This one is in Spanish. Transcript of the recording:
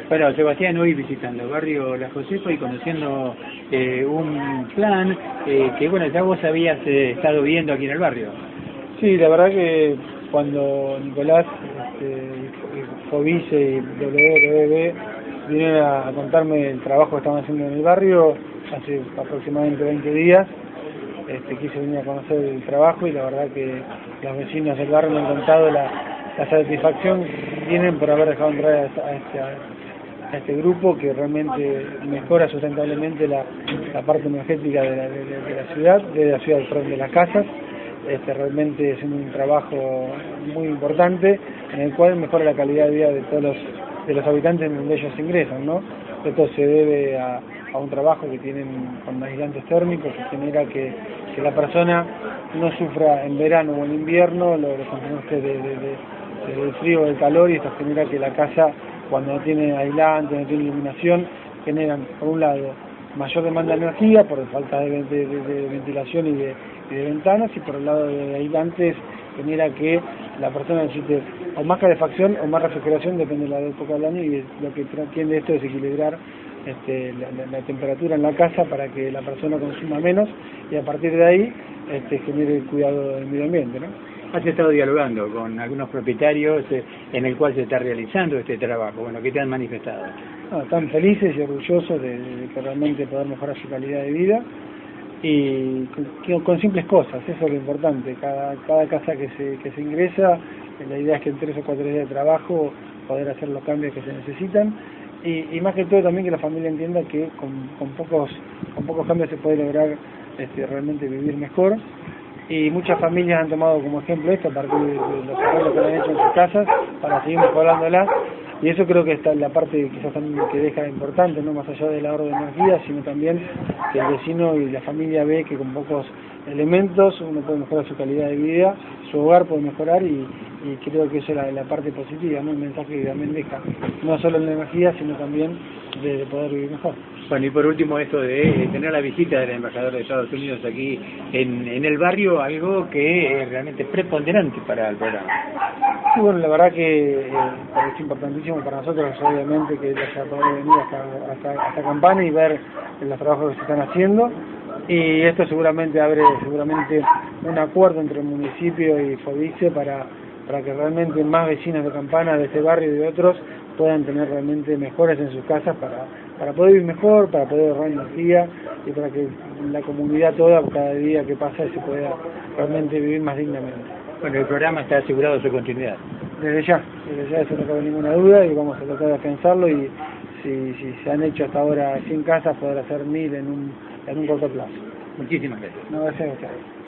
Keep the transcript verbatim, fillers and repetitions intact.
Bueno, Sebastián, hoy visitando el barrio La Josefa y conociendo eh, un plan eh, que, bueno, ya vos habías eh, estado viendo aquí en el barrio. Sí, la verdad que cuando Nicolás, este, Fovice y W W B vinieron a contarme el trabajo que estaban haciendo en el barrio hace aproximadamente veinte días, este, quise venir a conocer el trabajo y la verdad que los vecinos del barrio me han contado la, la satisfacción que tienen por haber dejado entrar a, a, este, a este grupo que realmente mejora sustentablemente la, la parte energética de la, de, de la ciudad, de la ciudad de las casas. Este, realmente es un trabajo muy importante en el cual mejora la calidad de vida de todos los, de los habitantes en donde ellos ingresan, ¿no? Esto se debe a, a un trabajo que tienen con aislantes térmicos que genera que, que la persona no sufra en verano o en invierno los, los contrastes de, de, de, del frío o del calor, y esto genera que la casa, cuando no tiene aislante, no tiene iluminación, generan por un lado mayor demanda de energía por falta de, de, de, de ventilación y de, y de ventanas, y por el lado de aislantes genera que la persona necesite o más calefacción o más refrigeración, depende de la época del año, y lo que tiende esto es equilibrar este, la, la, la temperatura en la casa para que la persona consuma menos y a partir de ahí este, genere el cuidado del medio ambiente, ¿no? Has estado dialogando con algunos propietarios eh, en el cual se está realizando este trabajo, bueno, ¿qué te han manifestado? No, están felices y orgullosos de, de que realmente poder mejorar su calidad de vida y con, con simples cosas, eso es lo importante. Cada, cada casa que se, que se ingresa, la idea es que en tres o cuatro días de trabajo poder hacer los cambios que se necesitan y, y más que todo también que la familia entienda que con, con, pocos, con pocos cambios se puede lograr este, realmente vivir mejor. Y muchas familias han tomado como ejemplo esto a partir de los arreglos que han hecho en sus casas para seguir mejorándolas, y eso creo que está en la parte quizás también que deja importante, no más allá del ahorro de energía, sino también que el vecino y la familia ve que con pocos elementos uno puede mejorar su calidad de vida, su hogar puede mejorar, y, y creo que eso es la, la parte positiva, ¿no? El mensaje que también deja, no solo en la energía, sino también de, de poder vivir mejor. Bueno, y por último esto de tener la visita del embajador de Estados Unidos aquí en, en el barrio, algo que es realmente preponderante para el programa. Sí, bueno, la verdad que eh, es importantísimo para nosotros, obviamente, que haya podido venir hasta, hasta, hasta Campana y ver los trabajos que se están haciendo, y esto seguramente abre seguramente un acuerdo entre el municipio y Fovice para, para que realmente más vecinos de Campana, de este barrio y de otros, puedan tener realmente mejoras en sus casas para, para poder vivir mejor, para poder ahorrar energía y para que la comunidad toda, cada día que pasa, se pueda realmente vivir más dignamente. Bueno, el programa está asegurado su continuidad. Desde ya, desde ya eso no cabe ninguna duda, y vamos a tratar de afianzarlo, y si, si se han hecho hasta ahora cien casas, poder hacer mil en un, en un corto plazo. Muchísimas gracias. No, gracias a ustedes.